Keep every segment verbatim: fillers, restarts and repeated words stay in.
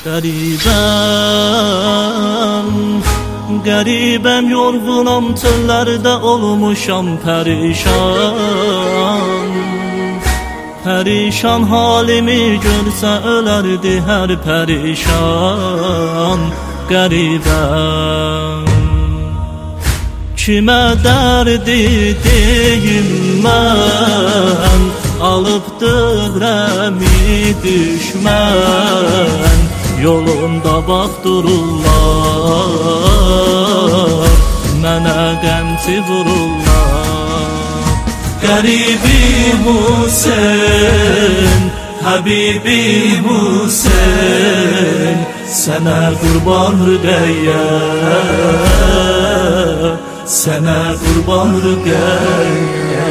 Qəribəm, qəribəm, yorğunam, çöllərdə olmuşam pərişan. Pərişan halimi görsə ölərdi hər pərişan. Qəribəm, kimə dərdi deyim mən, alıbdır əmi düşmən. Yolumda bax dururlar, mənə qəmçi vururlar. Qəribim Hüseyn, Həbibim Hüseyn, sənə qurban Rüqəyyə, sənə qurban Rüqəyyə.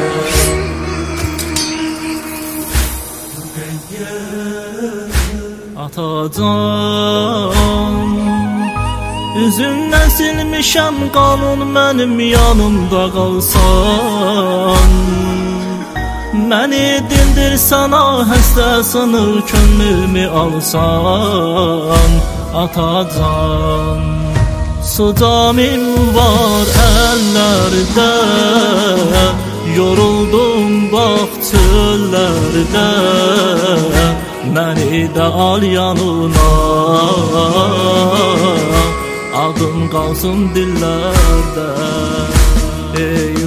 Atacan, üzündən silmişəm qanun, mənim yanımda qalsan. Məni dindirsən, ah həstə sınır könlümü alsan. Atacan, sucamim var əllərdə, yoruldum bax çöllərdə. Məni də al yanına, adım qalsın dillərdə. Ey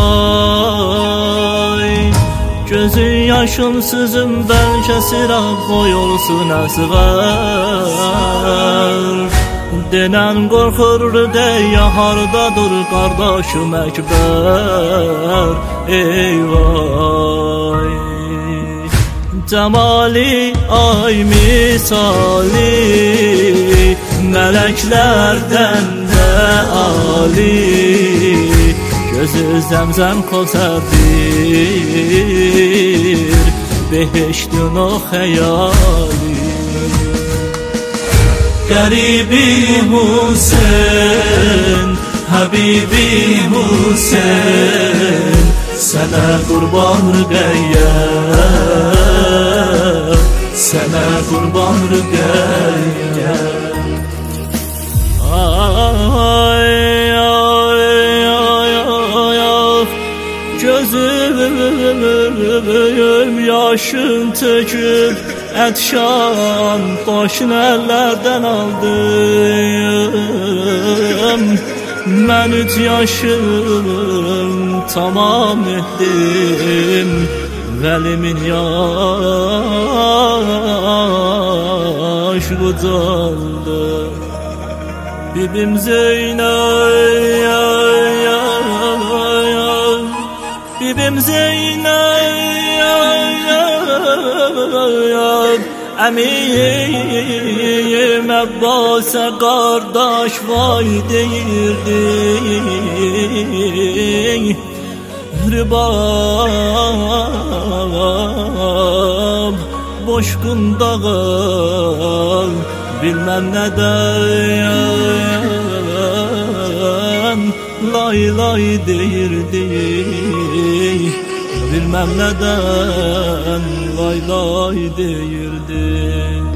vay, gözün yaşın süzüm, bəlkə sirah boy olsun əsvər. Denən qorxur Rüqəyyə, hardadır qardaşım Əkbər. Ey vay, cəmali ay misali, mələklərdən də ali. Gözü zəmzəm kozədir, behiştin o xəyali. Qəribim Hüseyn, Həbibim Hüseyn, sənə qurban Rüqəyyə, sənə qurban Rüqəyyə. Ay, ay, ay, ay, ay, gözüm yaşın töküb, ətşan başın əllərdən aldım. Mən üç yaşım tamam etdim, vəlimin yaş qocaldı. Bibim Zeynəb, bibim Zeynəb, əmiyim Əbbas'a qardaş vay deyirdi. Rübab boşqundağı bilməm nədən lay lay deyirdi. Bilməm nədən lay lay deyirdi.